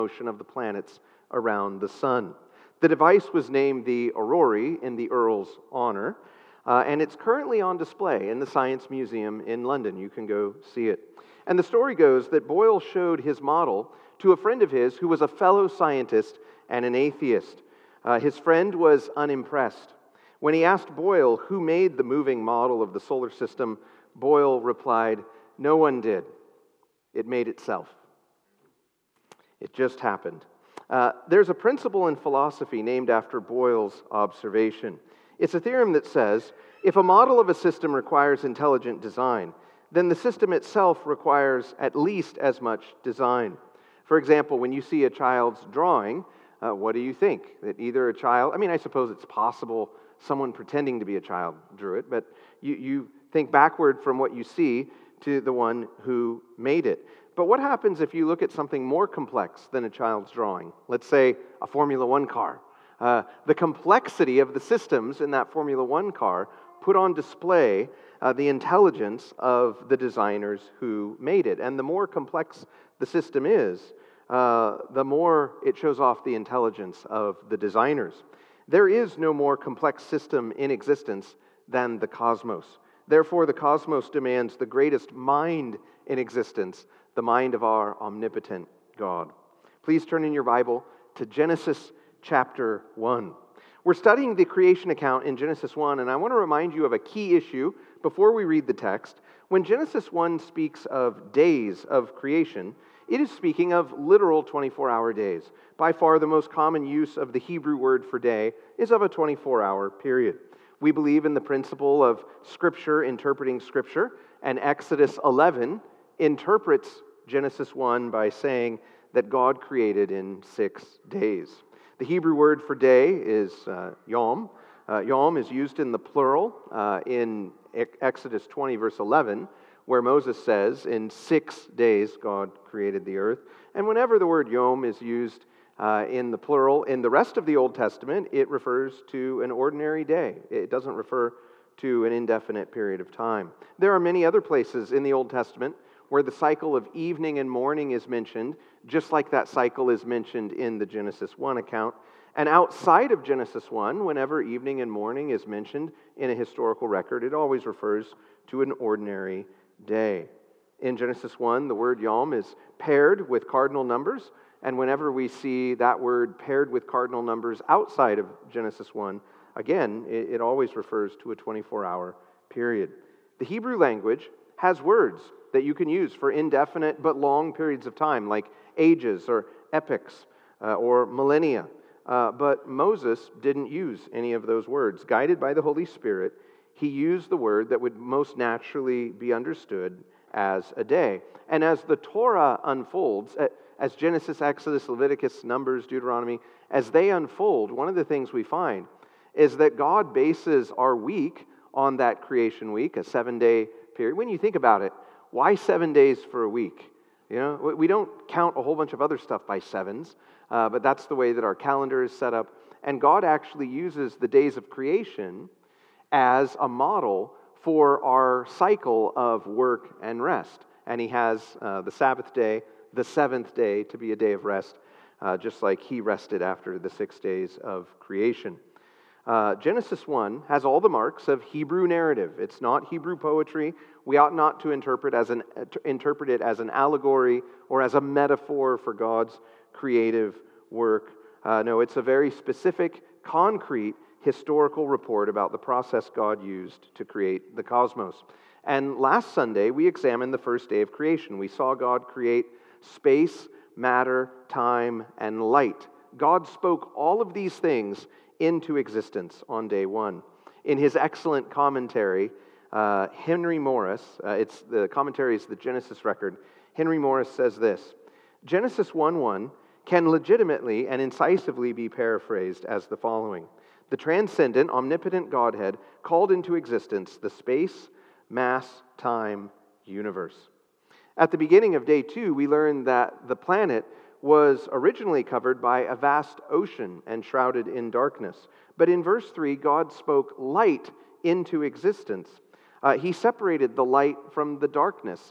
motion of the planets around the sun. The device was named the Aurora in the Earl's honor, and it's currently on display in the Science Museum in London. You can go see it. And the story goes that Boyle showed his model to a friend of his who was a fellow scientist and an atheist. His friend was unimpressed. When he asked Boyle who made the moving model of the solar system, Boyle replied, "No one did. It made itself." It just happened. There's a principle in philosophy named after Boyle's observation. It's a theorem that says, if a model of a system requires intelligent design, then the system itself requires at least as much design. For example, when you see a child's drawing, what do you think? That either a child, I suppose it's possible someone pretending to be a child drew it, but you think backward from what you see to the one who made it. But what happens if you look at something more complex than a child's drawing? Let's say a Formula One car. The complexity of the systems in that Formula One car put on display the intelligence of the designers who made it. And the more complex the system is, the more it shows off the intelligence of the designers. There is no more complex system in existence than the cosmos. Therefore, the cosmos demands the greatest mind in existence, the mind of our omnipotent God. Please turn in your Bible to Genesis chapter 1. We're studying the creation account in Genesis 1, and I want to remind you of a key issue before we read the text. When Genesis 1 speaks of days of creation, it is speaking of literal 24-hour days. By far, the most common use of the Hebrew word for day is of a 24-hour period. We believe in the principle of Scripture interpreting Scripture, and Exodus 11 interprets Genesis 1 by saying that God created in 6 days. The Hebrew word for day is yom. Yom is used in the plural in Exodus 20, verse 11, where Moses says, in 6 days God created the earth. And whenever the word yom is used in the plural, in the rest of the Old Testament, it refers to an ordinary day. It doesn't refer to an indefinite period of time. There are many other places in the Old Testament where the cycle of evening and morning is mentioned, just like that cycle is mentioned in the Genesis 1 account. And outside of Genesis 1, whenever evening and morning is mentioned in a historical record, it always refers to an ordinary day. In Genesis 1, the word yom is paired with cardinal numbers, and whenever we see that word paired with cardinal numbers outside of Genesis 1, again, it always refers to a 24-hour period. The Hebrew language has words that you can use for indefinite but long periods of time, like ages or epochs or millennia. But Moses didn't use any of those words. Guided by the Holy Spirit, he used the word that would most naturally be understood as a day. And as the Torah unfolds, as Genesis, Exodus, Leviticus, Numbers, Deuteronomy, as they unfold, one of the things we find is that God bases our week on that creation week, a 7-day period. When you think about it, why 7 days for a week? You know, we don't count a whole bunch of other stuff by sevens, but that's the way that our calendar is set up. And God actually uses the days of creation as a model for our cycle of work and rest. And he has the Sabbath day, the seventh day, to be a day of rest, just like he rested after the 6 days of creation. Genesis 1 has all the marks of Hebrew narrative. It's not Hebrew poetry. We ought not to interpret it as an allegory or as a metaphor for God's creative work. No, it's a very specific, concrete, historical report about the process God used to create the cosmos. And last Sunday, we examined the first day of creation. We saw God create space, matter, time, and light. God spoke all of these things into existence on day one. In his excellent commentary, Henry Morris, the commentary is the Genesis record, Henry Morris says this: Genesis 1:1 can legitimately and incisively be paraphrased as the following: the transcendent, omnipotent Godhead called into existence the space, mass, time, universe. At the beginning of day 2, we learned that the planet was originally covered by a vast ocean and shrouded in darkness. But in verse 3, God spoke light into existence. He separated the light from the darkness, and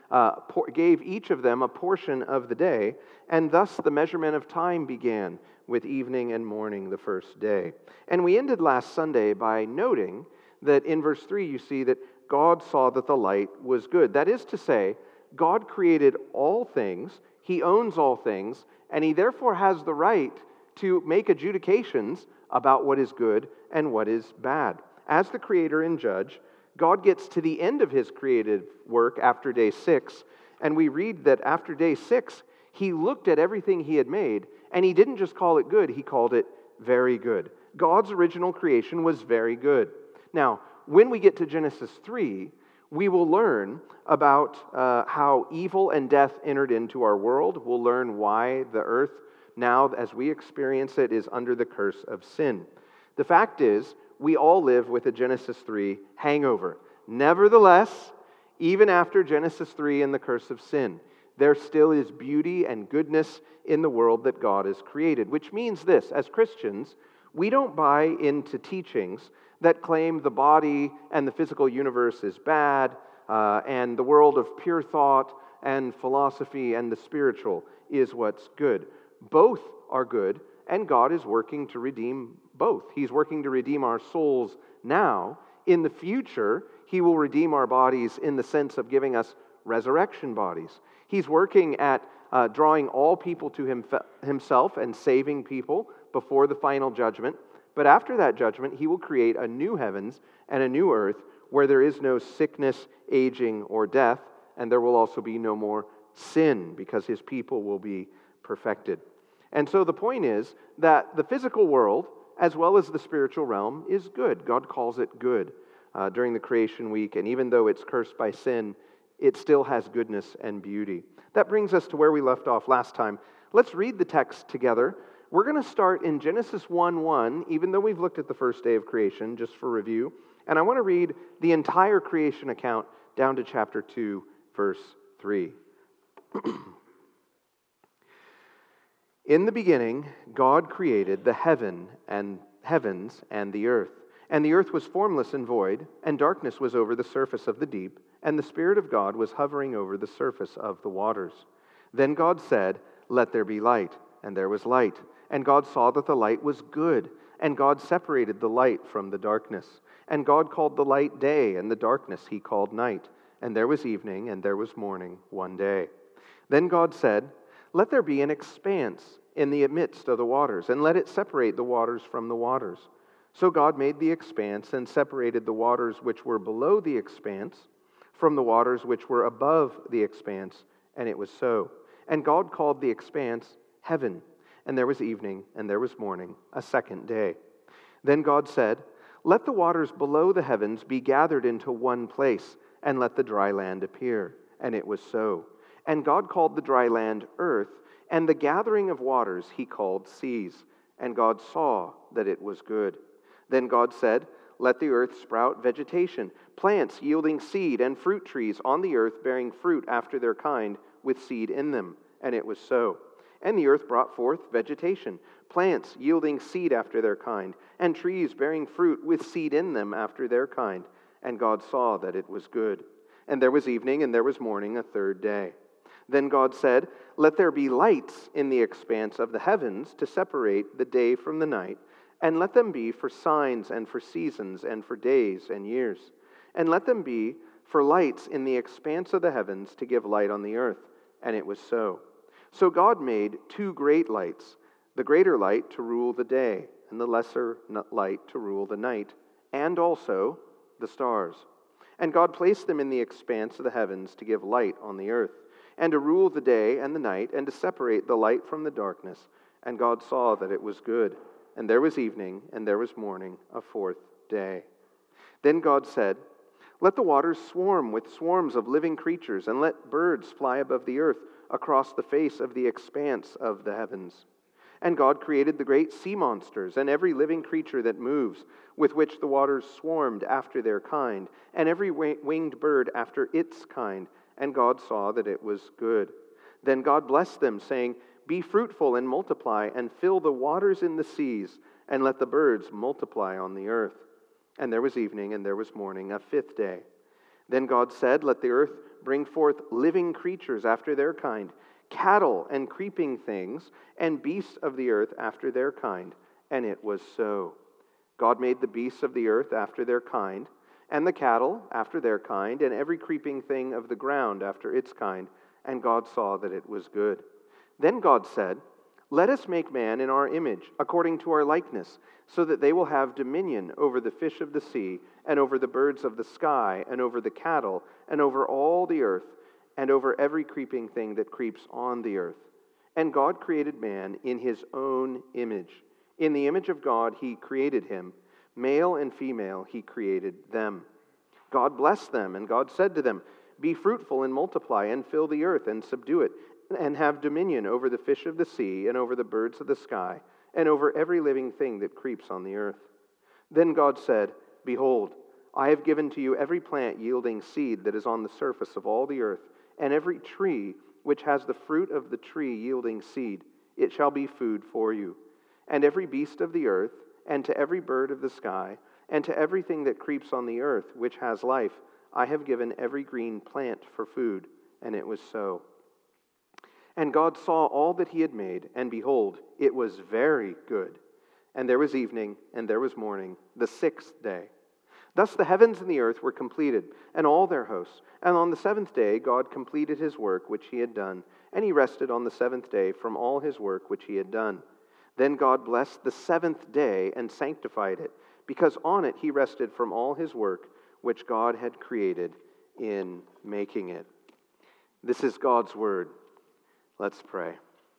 gave each of them a portion of the day, and thus the measurement of time began with evening and morning the first day. And we ended last Sunday by noting that in verse 3 you see that God saw that the light was good. That is to say, God created all things, He owns all things, and He therefore has the right to make adjudications about what is good and what is bad. As the creator and judge, God gets to the end of His creative work after day 6, and we read that after day 6, He looked at everything He had made, and He didn't just call it good, He called it very good. God's original creation was very good. Now, when we get to Genesis 3, we will learn about how evil and death entered into our world. We'll learn why the earth, now as we experience it, is under the curse of sin. The fact is, we all live with a Genesis 3 hangover. Nevertheless, even after Genesis 3 and the curse of sin, there still is beauty and goodness in the world that God has created, which means this: as Christians, we don't buy into teachings that claim the body and the physical universe is bad, and the world of pure thought and philosophy and the spiritual is what's good. Both are good, and God is working to redeem both. He's working to redeem our souls now. In the future, He will redeem our bodies in the sense of giving us resurrection bodies. He's working at drawing all people to Himself and saving people before the final judgment. But after that judgment, He will create a new heavens and a new earth where there is no sickness, aging, or death, and there will also be no more sin because His people will be perfected. And so the point is that the physical world, as well as the spiritual realm, is good. God calls it good during the creation week, and even though it's cursed by sin, it still has goodness and beauty. That brings us to where we left off last time. Let's read the text together. We're going to start in Genesis 1:1, even though we've looked at the first day of creation, just for review. And I want to read the entire creation account down to chapter 2, verse 3. In the beginning, God created the heavens and the earth. And the earth was formless and void, and darkness was over the surface of the deep, and the Spirit of God was hovering over the surface of the waters. Then God said, "Let there be light," and there was light. And God saw that the light was good, and God separated the light from the darkness. And God called the light day, and the darkness He called night. And there was evening, and there was morning, one day. Then God said, "Let there be an expanse in the midst of the waters, and let it separate the waters from the waters." So God made the expanse and separated the waters which were below the expanse from the waters which were above the expanse, and it was so. And God called the expanse heaven. And there was evening, and there was morning, a second day. Then God said, "Let the waters below the heavens be gathered into one place, and let the dry land appear." And it was so. And God called the dry land earth, and the gathering of waters He called seas. And God saw that it was good. Then God said, "Let the earth sprout vegetation, plants yielding seed, and fruit trees on the earth bearing fruit after their kind, with seed in them." And it was so. And the earth brought forth vegetation, plants yielding seed after their kind, and trees bearing fruit with seed in them after their kind. And God saw that it was good. And there was evening, and there was morning, a third day. Then God said, "Let there be lights in the expanse of the heavens to separate the day from the night, and let them be for signs and for seasons and for days and years. And let them be for lights in the expanse of the heavens to give light on the earth." And it was so. So God made two great lights, the greater light to rule the day, and the lesser light to rule the night, and also the stars. And God placed them in the expanse of the heavens to give light on the earth, and to rule the day and the night, and to separate the light from the darkness. And God saw that it was good. And there was evening, and there was morning, a fourth day. Then God said, "Let the waters swarm with swarms of living creatures, and let birds fly above the earth across the face of the expanse of the heavens." And God created the great sea monsters, and every living creature that moves, with which the waters swarmed after their kind, and every winged bird after its kind. And God saw that it was good. Then God blessed them, saying, "Be fruitful and multiply, and fill the waters in the seas, and let the birds multiply on the earth." And there was evening, and there was morning, a fifth day. Then God said, "Let the earth bring forth living creatures after their kind, cattle and creeping things, and beasts of the earth after their kind." And it was so. God made the beasts of the earth after their kind, and the cattle after their kind, and every creeping thing of the ground after its kind. And God saw that it was good. Then God said, "Let us make man in our image, according to our likeness, so that they will have dominion over the fish of the sea, and over the birds of the sky, and over the cattle, and over all the earth, and over every creeping thing that creeps on the earth." And God created man in his own image. In the image of God he created him. Male and female he created them. God blessed them, and God said to them, "Be fruitful and multiply, and fill the earth, and subdue it, and have dominion over the fish of the sea, and over the birds of the sky, and over every living thing that creeps on the earth." Then God said, "Behold, I have given to you every plant yielding seed that is on the surface of all the earth, and every tree which has the fruit of the tree yielding seed. It shall be food for you. And every beast of the earth, and to every bird of the sky, and to everything that creeps on the earth which has life, I have given every green plant for food." And it was so. And God saw all that he had made, and behold, it was very good. And there was evening, and there was morning, the sixth day. Thus the heavens and the earth were completed, and all their hosts. And on the seventh day God completed his work which he had done, and he rested on the seventh day from all his work which he had done. Then God blessed the seventh day and sanctified it, because on it he rested from all his work which God had created in making it. This is God's word. Let's pray.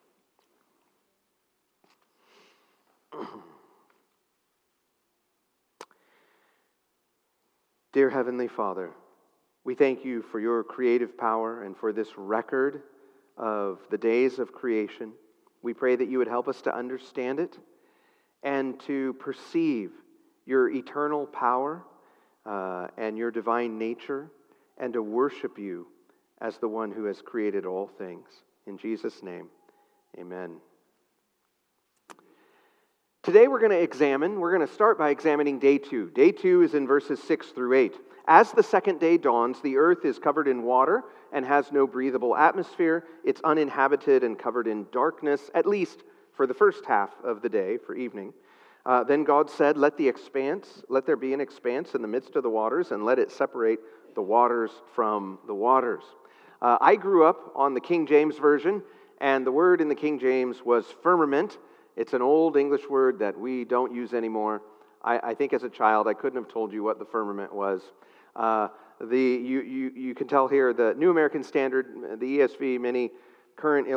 Dear Heavenly Father, we thank you for your creative power and for this record of the days of creation. We pray that you would help us to understand it and to perceive your eternal power and your divine nature, and to worship you as the one who has created all things. In Jesus' name, amen. Today we're going to start by examining day 2. Day 2 is in verses 6 through 8. As the second day dawns, the earth is covered in water and has no breathable atmosphere. It's uninhabited and covered in darkness, at least for the first half of the day, for evening. Then God said, let there be an expanse in the midst of the waters, and let it separate the waters from the waters. I grew up on the King James Version, and the word in the King James was firmament. It's an old English word that we don't use anymore. I think as a child I couldn't have told you what the firmament was. You can tell here the New American Standard, the ESV, many current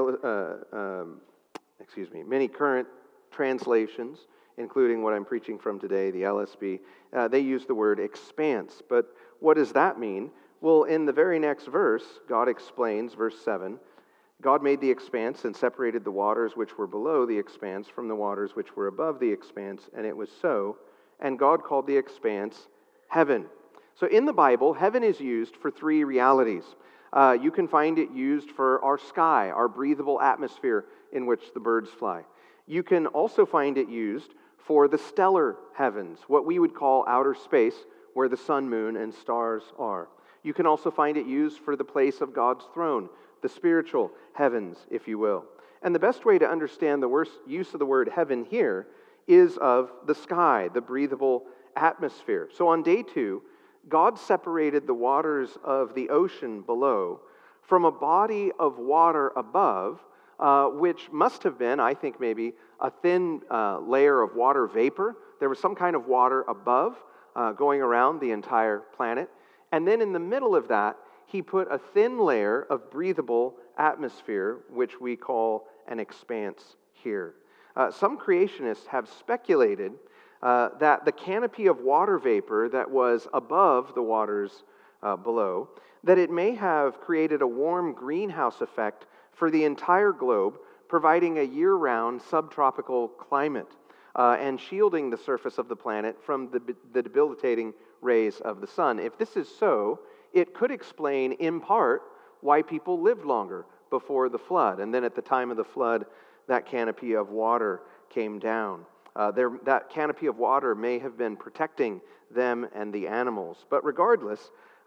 translations, including what I'm preaching from today, the LSB, they use the word expanse. But what does that mean? Well, in the very next verse, God explains, verse 7, God made the expanse and separated the waters which were below the expanse from the waters which were above the expanse, and it was so. And God called the expanse heaven. So in the Bible, heaven is used for three realities. You can find it used for our sky, our breathable atmosphere in which the birds fly. You can also find it used for the stellar heavens, what we would call outer space, where the sun, moon, and stars are. You can also find it used for the place of God's throne, the spiritual heavens, if you will. And the best way to understand the use of the word heaven here is of the sky, the breathable atmosphere. So on day 2, God separated the waters of the ocean below from a body of water above, which must have been, I think maybe, a thin layer of water vapor. There was some kind of water above going around the entire planet. And then in the middle of that, he put a thin layer of breathable atmosphere, which we call an expanse here. Some creationists have speculated that the canopy of water vapor that was above the waters below, that it may have created a warm greenhouse effect for the entire globe, providing a year-round subtropical climate and shielding the surface of the planet from the debilitating rays of the sun. If this is so, it could explain, in part, why people lived longer before the flood. And then at the time of the flood, that canopy of water came down. That canopy of water may have been protecting them and the animals. But regardless,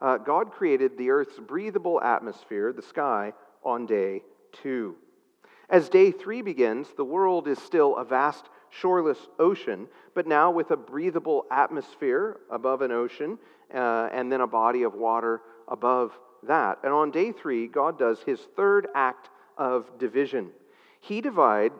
God created the earth's breathable atmosphere, the sky, on day 2. As day 3 begins, the world is still a vast shoreless ocean, but now with a breathable atmosphere above an ocean, and then a body of water above that. And on day 3, God does his third act of division. He divided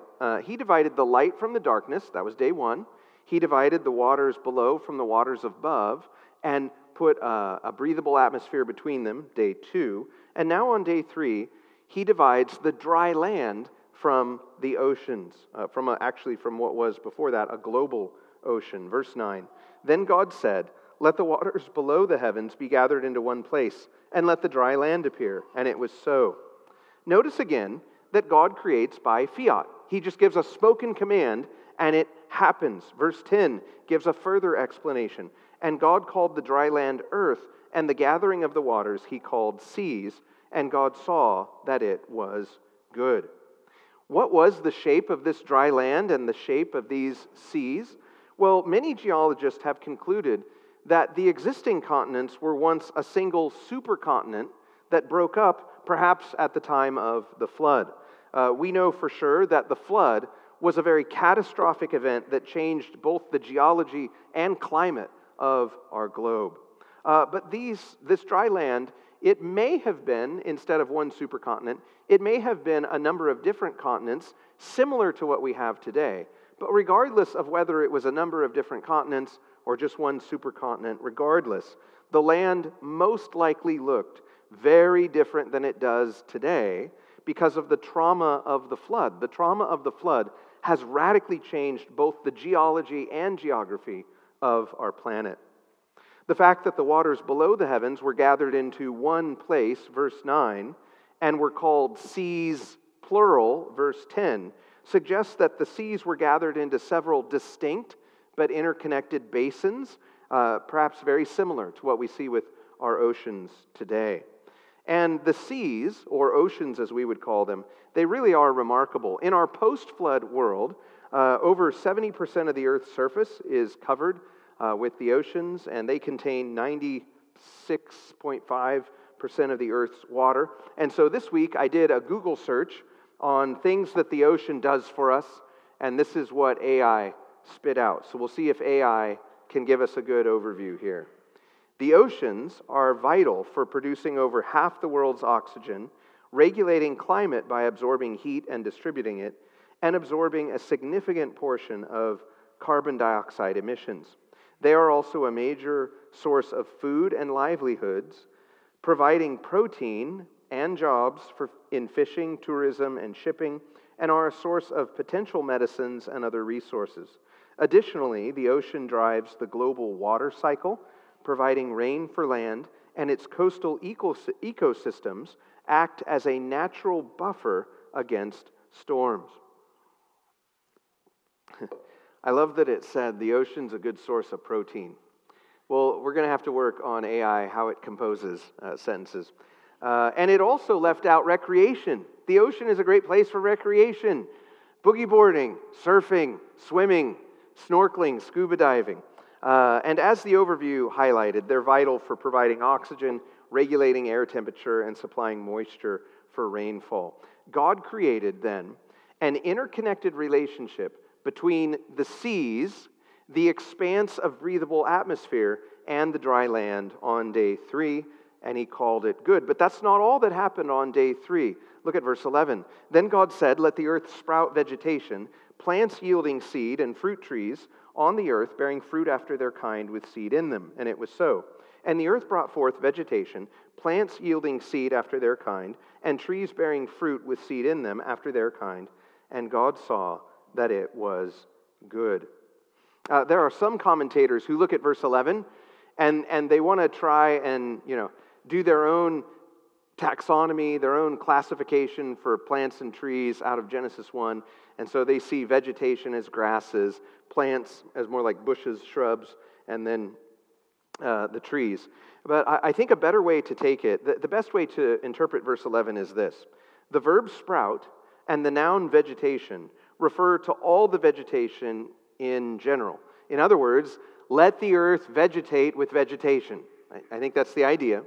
the light from the darkness, that was day 1. He divided the waters below from the waters above, and put a breathable atmosphere between them, day 2. And now on day 3, he divides the dry land from the oceans, from what was before that, a global ocean. Verse 9, then God said, let the waters below the heavens be gathered into one place, and let the dry land appear. And it was so. Notice again that God creates by fiat. He just gives a spoken command, and it happens. Verse 10 gives a further explanation. And God called the dry land earth, and the gathering of the waters he called seas, and God saw that it was good. What was the shape of this dry land and the shape of these seas? Well, many geologists have concluded that the existing continents were once a single supercontinent that broke up perhaps at the time of the flood. We know for sure that the flood was a very catastrophic event that changed both the geology and climate of our globe. But this dry land, it may have been, instead of one supercontinent, it may have been a number of different continents similar to what we have today. But regardless of whether it was a number of different continents or just one supercontinent, regardless, the land most likely looked very different than it does today because of the trauma of the flood. The trauma of the flood has radically changed both the geology and geography of our planet. The fact that the waters below the heavens were gathered into one place, verse 9, and were called seas, plural, verse 10, suggests that the seas were gathered into several distinct but interconnected basins, perhaps very similar to what we see with our oceans today. And the seas, or oceans as we would call them, they really are remarkable. In our post-flood world, over 70% of the Earth's surface is covered with the oceans, and they contain 96.5% of the Earth's water. And so this week I did a Google search on things that the ocean does for us, and this is what AI spit out. So we'll see if AI can give us a good overview here. The oceans are vital for producing over half the world's oxygen, regulating climate by absorbing heat and distributing it, and absorbing a significant portion of carbon dioxide emissions. They are also a major source of food and livelihoods, providing protein and jobs in fishing, tourism, and shipping, and are a source of potential medicines and other resources. Additionally, the ocean drives the global water cycle, providing rain for land, and its coastal ecosystems act as a natural buffer against storms. I love that it said the ocean's a good source of protein. Well, we're going to have to work on AI, how it composes sentences. And it also left out recreation. The ocean is a great place for recreation. Boogie boarding, surfing, swimming, snorkeling, scuba diving. And as the overview highlighted, they're vital for providing oxygen, regulating air temperature, and supplying moisture for rainfall. God created then an interconnected relationship between the seas, the expanse of breathable atmosphere, and the dry land on day 3, and he called it good. But that's not all that happened on day 3. Look at verse 11. Then God said, let the earth sprout vegetation, plants yielding seed, and fruit trees on the earth, bearing fruit after their kind with seed in them. And it was so. And the earth brought forth vegetation, plants yielding seed after their kind, and trees bearing fruit with seed in them after their kind. And God saw that it was good. There are some commentators who look at verse 11 and they want to try and do their own taxonomy, their own classification for plants and trees out of Genesis 1. And so they see vegetation as grasses, plants as more like bushes, shrubs, and then the trees. But I think a better way to take it, the best way to interpret verse 11 is this. The verb sprout and the noun vegetation refer to all the vegetation in general. In other words, let the earth vegetate with vegetation. I think that's the idea.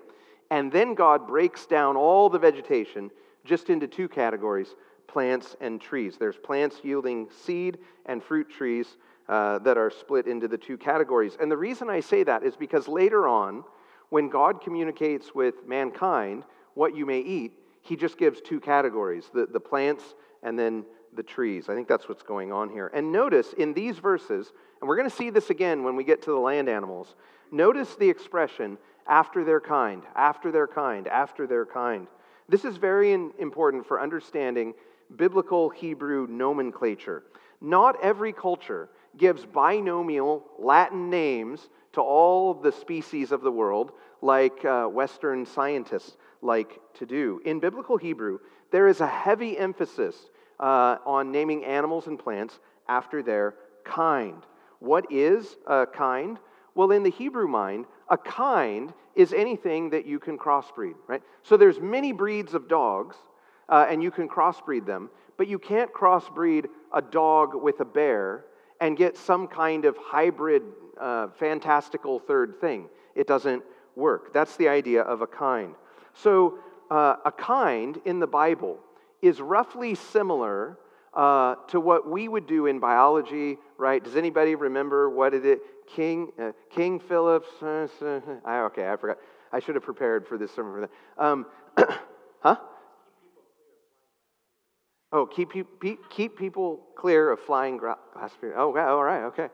And then God breaks down all the vegetation just into two categories, plants and trees. There's plants yielding seed and fruit trees that are split into the two categories. And the reason I say that is because later on, when God communicates with mankind what you may eat, he just gives two categories, the plants and then the trees. I think that's what's going on here. And notice in these verses, and we're going to see this again when we get to the land animals, notice the expression, after their kind, after their kind, after their kind. This is very important for understanding biblical Hebrew nomenclature. Not every culture gives binomial Latin names to all the species of the world like Western scientists like to do. In biblical Hebrew, there is a heavy emphasis on naming animals and plants after their kind. What is a kind? Well, in the Hebrew mind, a kind is anything that you can crossbreed, right? So there's many breeds of dogs, and you can crossbreed them, but you can't crossbreed a dog with a bear and get some kind of hybrid, fantastical third thing. It doesn't work. That's the idea of a kind. So a kind in the Bible is roughly similar to what we would do in biology, right? Does anybody remember what it is? King Phillips? Okay, I forgot. I should have prepared for this sermon. Huh? Oh, keep people clear of flying glass. Oh, all right, okay.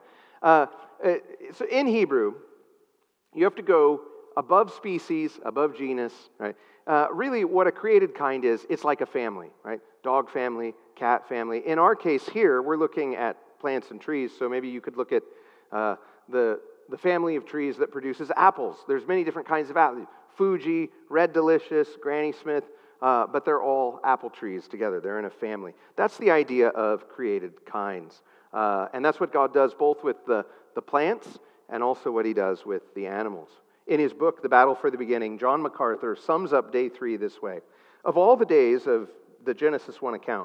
So in Hebrew, you have to go above species, above genus, right? Really, what a created kind is, it's like a family, right? Dog family, cat family. In our case here, we're looking at plants and trees, so maybe you could look at the family of trees that produces apples. There's many different kinds of apples. Fuji, Red Delicious, Granny Smith, but they're all apple trees together. They're in a family. That's the idea of created kinds. And that's what God does both with the plants and also what he does with the animals. In his book, The Battle for the Beginning, John MacArthur sums up day 3 this way. Of all the days of the Genesis 1 account,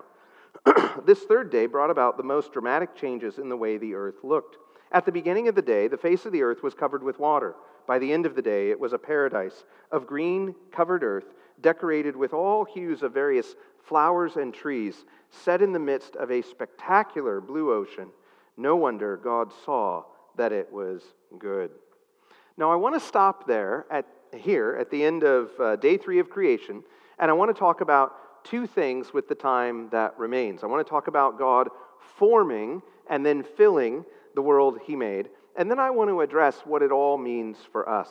this third day brought about the most dramatic changes in the way the earth looked. At the beginning of the day, the face of the earth was covered with water. By the end of the day, it was a paradise of green, covered earth, decorated with all hues of various flowers and trees, set in the midst of a spectacular blue ocean. No wonder God saw that it was good. Now, I want to stop there at the end of day 3 of creation, and I want to talk about two things with the time that remains. I want to talk about God forming and then filling the world he made, and then I want to address what it all means for us.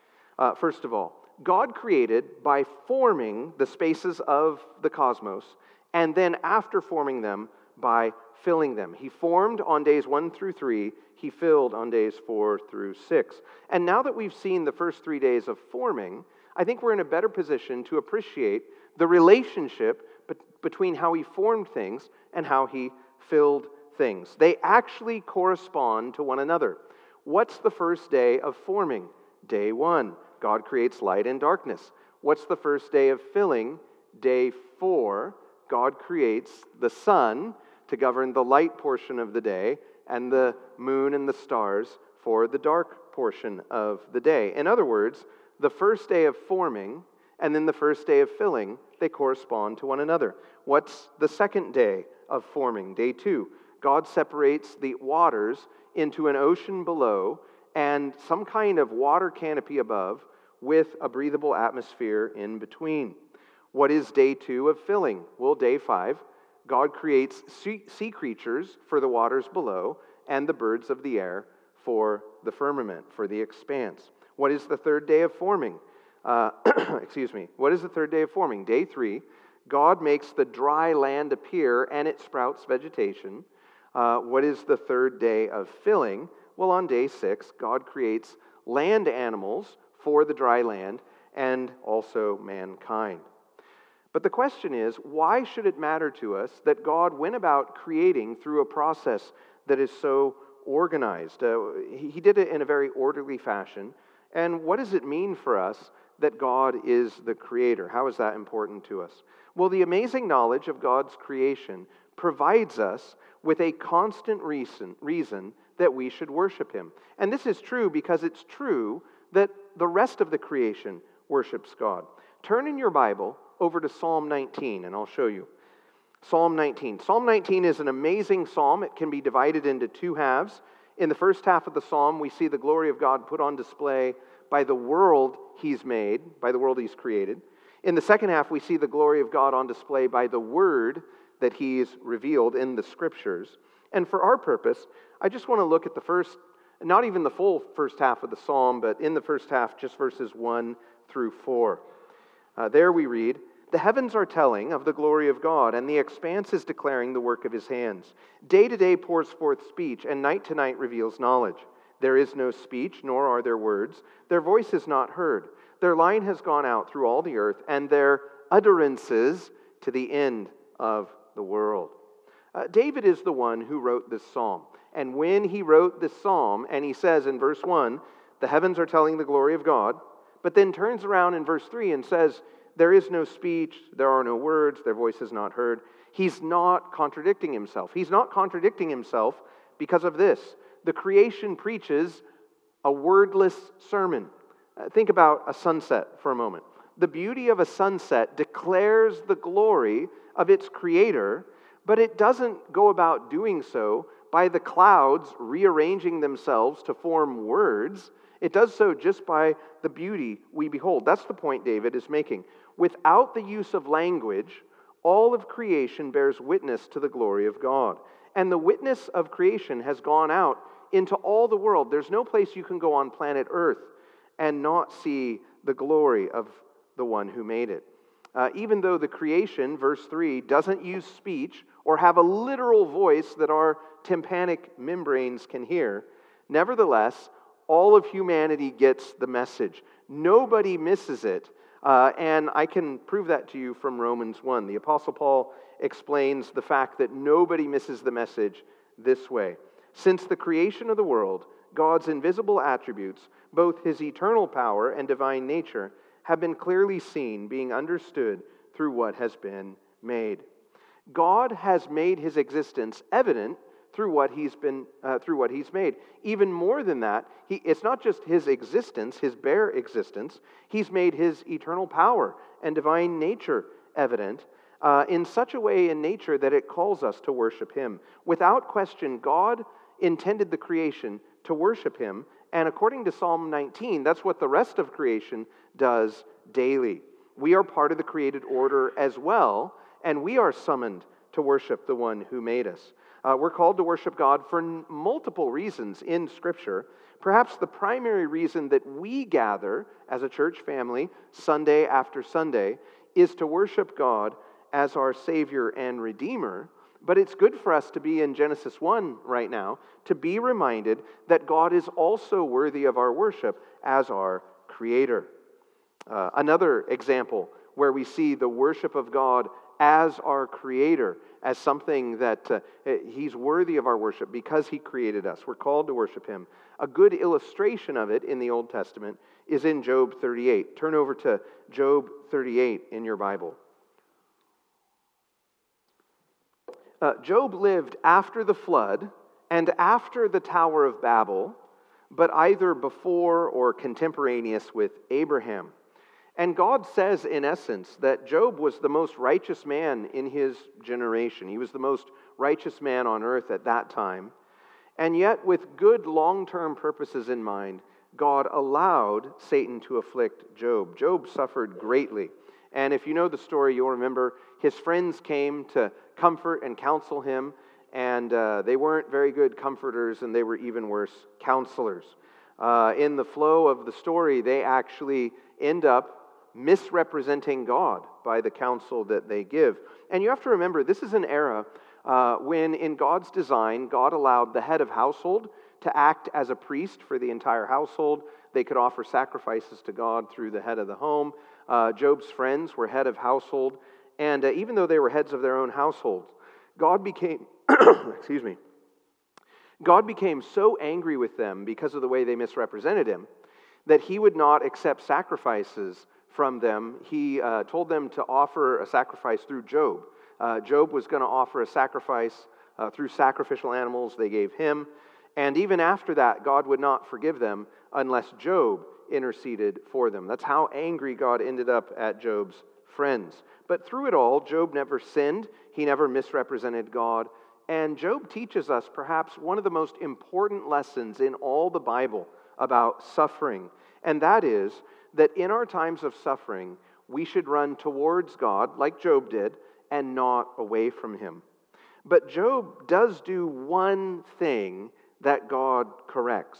First of all, God created by forming the spaces of the cosmos, and then after forming them, by filling them. He formed on days 1 through 3, he filled on days 4 through 6. And now that we've seen the first 3 days of forming, I think we're in a better position to appreciate the relationship between how he formed things and how he filled things. They actually correspond to one another. What's the first day of forming? Day 1. God creates light and darkness. What's the first day of filling? Day 4. God creates the sun to govern the light portion of the day and the moon and the stars for the dark portion of the day. In other words, the first day of forming and then the first day of filling, they correspond to one another. What's the second day of forming? Day 2. God separates the waters into an ocean below and some kind of water canopy above with a breathable atmosphere in between. What is day 2 of filling? Well, day 5, God creates sea creatures for the waters below and the birds of the air for the firmament, for the expanse. What is the third day of forming? What is the third day of forming? Day 3, God makes the dry land appear and it sprouts vegetation. What is the third day of filling? Well, on day 6, God creates land animals for the dry land and also mankind. But the question is, why should it matter to us that God went about creating through a process that is so organized? He did it in a very orderly fashion. And what does it mean for us that God is the creator? How is that important to us? Well, the amazing knowledge of God's creation provides us with a constant reason that we should worship him. And this is true because it's true that the rest of the creation worships God. Turn in your Bible over to Psalm 19, and I'll show you. Psalm 19. Psalm 19 is an amazing psalm. It can be divided into two halves. In the first half of the psalm, we see the glory of God put on display by the world He's made, by the world He's created. In the second half, we see the glory of God on display by the Word that He's revealed in the Scriptures. And for our purpose, I just want to look at the first, not even the full first half of the psalm, but in the first half, just verses 1 through 4. There we read, "The heavens are telling of the glory of God, and the expanse is declaring the work of His hands. Day to day pours forth speech, and night to night reveals knowledge. There is no speech, nor are there words. Their voice is not heard. Their line has gone out through all the earth, and their utterances to the end of the world." David is the one who wrote this psalm. And when he wrote this psalm, and he says in verse 1, "The heavens are telling the glory of God," but then turns around in verse 3 and says, "There is no speech, there are no words, their voice is not heard," he's not contradicting himself. He's not contradicting himself because of this. The creation preaches a wordless sermon. Think about a sunset for a moment. The beauty of a sunset declares the glory of its creator, but it doesn't go about doing so by the clouds rearranging themselves to form words. It does so just by the beauty we behold. That's the point David is making. Without the use of language, all of creation bears witness to the glory of God. And the witness of creation has gone out into all the world. There's no place you can go on planet Earth and not see the glory of the one who made it. Even though the creation, verse 3, doesn't use speech or have a literal voice that our tympanic membranes can hear, nevertheless, all of humanity gets the message. Nobody misses it. And I can prove that to you from Romans 1. The Apostle Paul explains the fact that nobody misses the message this way. "Since the creation of the world, God's invisible attributes, both His eternal power and divine nature, have been clearly seen, being understood through what has been made." God has made His existence evident through what He's made. Even more than that, it's not just His existence, His bare existence. He's made His eternal power and divine nature evident in such a way in nature that it calls us to worship Him. Without question, God intended the creation to worship Him, and according to Psalm 19, that's what the rest of creation does daily. We are part of the created order as well, and we are summoned to worship the one who made us. We're called to worship God for multiple reasons in Scripture. Perhaps the primary reason that we gather as a church family Sunday after Sunday is to worship God as our Savior and Redeemer. But it's good for us to be in Genesis 1 right now, to be reminded that God is also worthy of our worship as our Creator. Another example where we see the worship of God as our Creator, as something that He's worthy of our worship because He created us. We're called to worship Him. A good illustration of it in the Old Testament is in Job 38. Turn over to Job 38 in your Bible. Job lived after the flood and after the Tower of Babel, but either before or contemporaneous with Abraham. And God says, in essence, that Job was the most righteous man in his generation. He was the most righteous man on earth at that time. And yet, with good long-term purposes in mind, God allowed Satan to afflict Job. Job suffered greatly. And if you know the story, you'll remember his friends came to comfort and counsel him, and they weren't very good comforters, and they were even worse counselors. In the flow of the story, they actually end up misrepresenting God by the counsel that they give. And you have to remember, this is an era when in God's design, God allowed the head of household to act as a priest for the entire household. They could offer sacrifices to God through the head of the home. Job's friends were head of household, and even though they were heads of their own households, God became, God became so angry with them because of the way they misrepresented Him that He would not accept sacrifices from them. He told them to offer a sacrifice through Job. Job was going to offer a sacrifice through sacrificial animals they gave him. And even after that, God would not forgive them unless Job interceded for them. That's how angry God ended up at Job's friends. But through it all, Job never sinned. He never misrepresented God. And Job teaches us perhaps one of the most important lessons in all the Bible about suffering. And that is that in our times of suffering, we should run towards God, like Job did, and not away from him. But Job does do one thing that God corrects.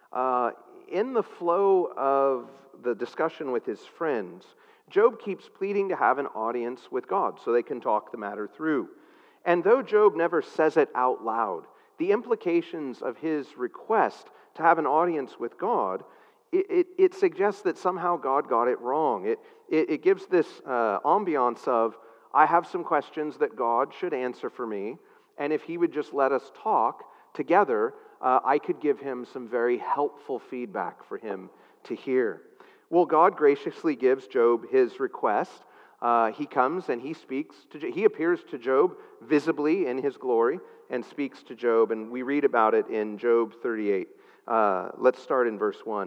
In the flow of the discussion with his friends, Job keeps pleading to have an audience with God so they can talk the matter through. And though Job never says it out loud, the implications of his request to have an audience with God, it suggests that somehow God got it wrong. It gives this ambiance of, I have some questions that God should answer for me, and if he would just let us talk together, I could give him some very helpful feedback for him to hear. Well, God graciously gives Job his request. He comes and he appears to Job visibly in his glory and speaks to Job, and we read about it in Job 38. Let's start in verse 1.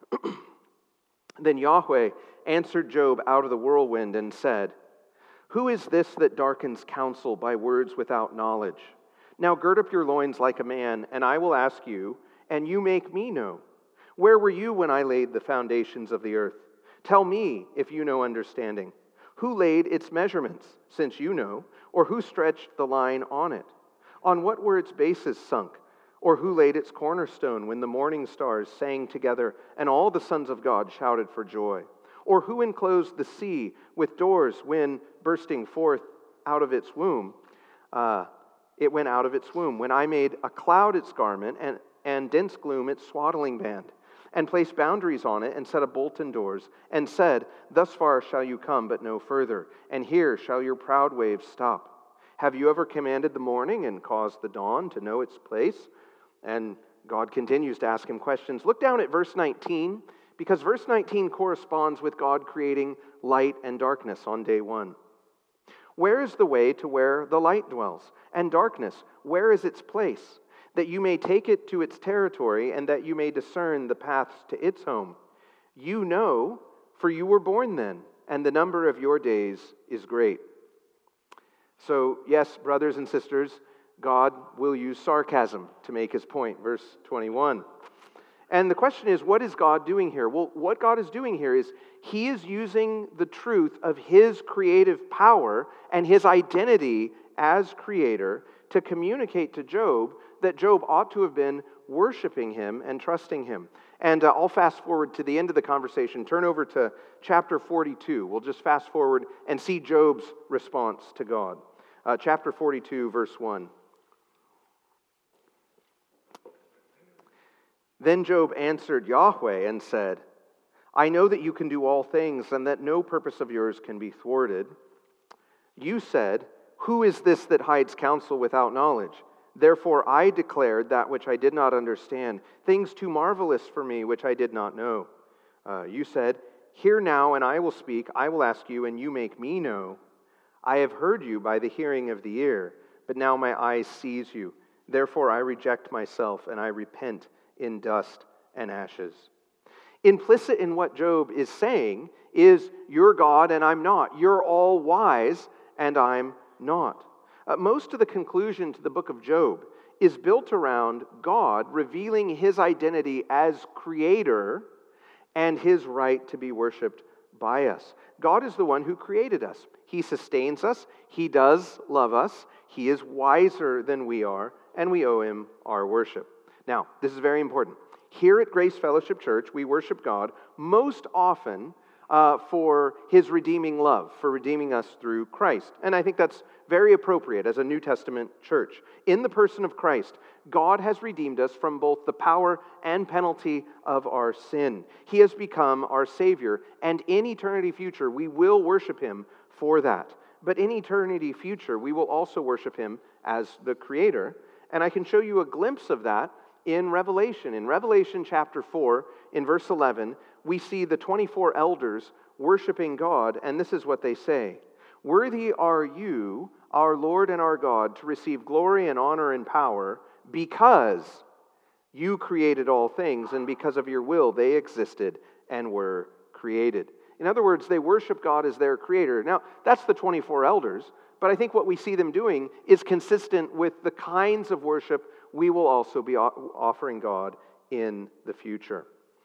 Then Yahweh answered Job out of the whirlwind and said, "Who is this that darkens counsel by words without knowledge? Now gird up your loins like a man, and I will ask you, and you make me know. Where were you when I laid the foundations of the earth? Tell me if you know understanding. Who laid its measurements, since you know, or who stretched the line on it? On what were its bases sunk? Or who laid its cornerstone when the morning stars sang together and all the sons of God shouted for joy? Or who enclosed the sea with doors when, bursting forth out of its womb, it went out of its womb? When I made a cloud its garment and dense gloom its swaddling band, and placed boundaries on it and set up bolted doors, and said, Thus far shall you come, but no further, and here shall your proud waves stop. Have you ever commanded the morning and caused the dawn to know its place?" And God continues to ask him questions. Look down at verse 19, because verse 19 corresponds with God creating light and darkness on day one. "Where is the way to where the light dwells? And darkness, where is its place? That you may take it to its territory, and that you may discern the paths to its home. You know, for you were born then, and the number of your days is great." So, yes, brothers and sisters, God will use sarcasm to make his point. Verse 21. And the question is, what is God doing here? Well, what God is doing here is he is using the truth of his creative power and his identity as creator to communicate to Job that Job ought to have been worshiping him and trusting him. And I'll fast forward to the end of the conversation. Turn over to chapter 42. We'll just fast forward and see Job's response to God. Chapter 42, verse 1. Then Job answered Yahweh and said, "I know that you can do all things, and that no purpose of yours can be thwarted. You said, 'Who is this that hides counsel without knowledge?' Therefore I declared that which I did not understand, things too marvelous for me which I did not know. You said, 'Hear now, and I will speak. I will ask you, and you make me know. I have heard you by the hearing of the ear, but now my eyes sees you. Therefore I reject myself, and I repent in dust and ashes.'" Implicit in what Job is saying is, you're God and I'm not. You're all wise and I'm not. Most of the conclusion to the book of Job is built around God revealing his identity as creator and his right to be worshiped by us. God is the one who created us. He sustains us. He does love us. He is wiser than we are, and we owe him our worship. Now, this is very important. Here at Grace Fellowship Church, we worship God most often for his redeeming love, for redeeming us through Christ. And I think that's very appropriate as a New Testament church. In the person of Christ, God has redeemed us from both the power and penalty of our sin. He has become our Savior, and in eternity future, we will worship him for that. But in eternity future, we will also worship him as the Creator. And I can show you a glimpse of that in Revelation. In Revelation chapter 4, in verse 11, we see the 24 elders worshiping God, and this is what they say. "Worthy are you, our Lord and our God, to receive glory and honor and power, because you created all things, and because of your will they existed and were created. In other words, they worship God as their creator. Now, that's the 24 elders, but I think what we see them doing is consistent with the kinds of worship we will also be offering God in the future.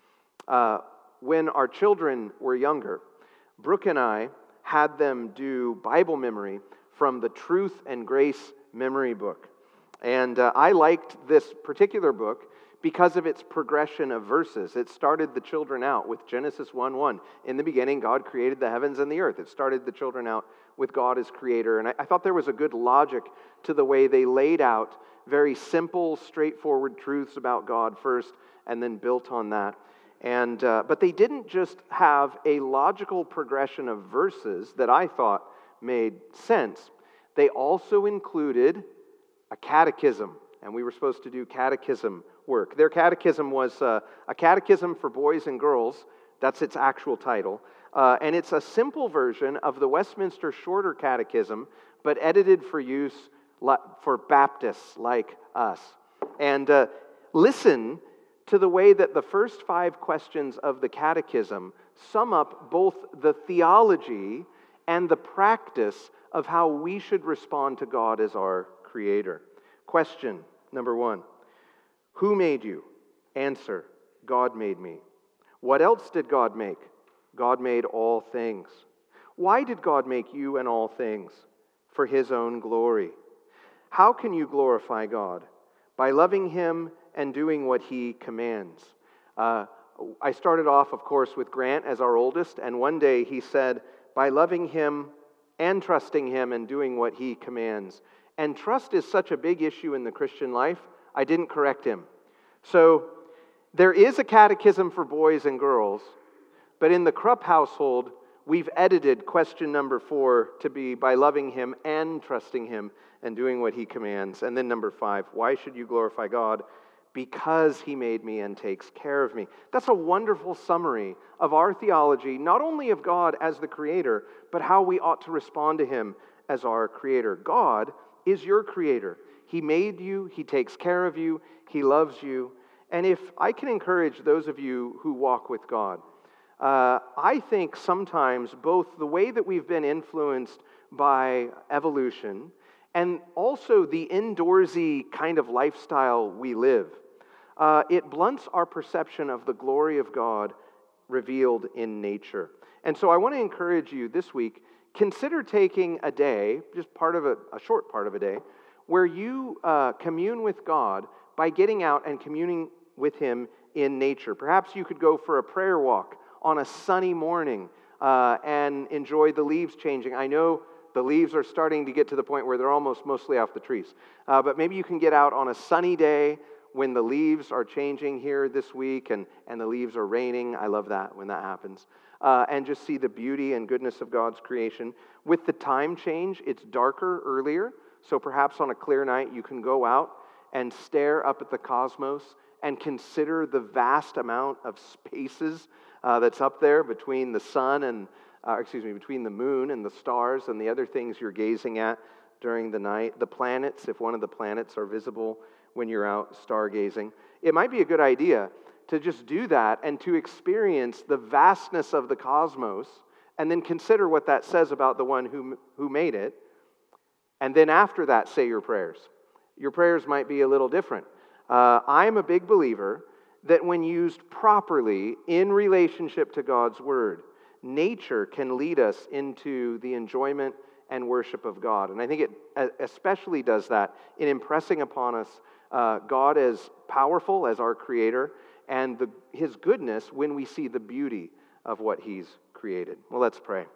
When our children were younger, Brooke and I had them do Bible memory from the Truth and Grace memory book. And I liked this particular book because of its progression of verses. It started the children out with Genesis 1:1. In the beginning, God created the heavens and the earth. It started the children out with God as creator. And I thought there was a good logic to the way they laid out very simple, straightforward truths about God first, and then built on that. But they didn't just have a logical progression of verses that I thought made sense. They also included a catechism, and we were supposed to do catechism work. Their catechism was a catechism for boys and girls. That's its actual title. And it's a simple version of the Westminster Shorter Catechism, but edited for use for Baptists like us. And listen to the way that the first 5 questions of the catechism sum up both the theology and the practice of how we should respond to God as our creator. Question number 1. Who made you? Answer, God made me. What else did God make? God made all things. Why did God make you and all things? For His own glory. How can you glorify God? By loving Him and doing what He commands. I started off, of course, with Grant as our oldest, and one day he said, by loving Him and trusting Him and doing what He commands. And trust is such a big issue in the Christian life, I didn't correct him. So there is a catechism for boys and girls, but in the Krupp household, we've edited question number 4 to be by loving Him and trusting Him and doing what He commands. And then number 5, why should you glorify God? Because He made me and takes care of me. That's a wonderful summary of our theology, not only of God as the Creator, but how we ought to respond to Him as our Creator. God is your Creator. He made you, He takes care of you, He loves you. And if I can encourage those of you who walk with God, I think sometimes both the way that we've been influenced by evolution and also the indoorsy kind of lifestyle we live, it blunts our perception of the glory of God revealed in nature. And so I want to encourage you this week, consider taking a day, just a short part of a day, where you commune with God by getting out and communing with Him in nature. Perhaps you could go for a prayer walk on a sunny morning and enjoy the leaves changing. I know the leaves are starting to get to the point where they're almost mostly off the trees. But maybe you can get out on a sunny day when the leaves are changing here this week and the leaves are raining. I love that when that happens. And just see the beauty and goodness of God's creation. With the time change, it's darker earlier. So perhaps on a clear night, you can go out and stare up at the cosmos and consider the vast amount of spaces that's up there between the sun and, between the moon and the stars and the other things you're gazing at during the night. The planets, if one of the planets are visible when you're out stargazing. It might be a good idea to just do that and to experience the vastness of the cosmos and then consider what that says about the one who made it. And then after that, say your prayers. Your prayers might be a little different. I'm a big believer that when used properly in relationship to God's Word, nature can lead us into the enjoyment and worship of God. And I think it especially does that in impressing upon us God as powerful, as our Creator, and His goodness when we see the beauty of what He's created. Well, let's pray.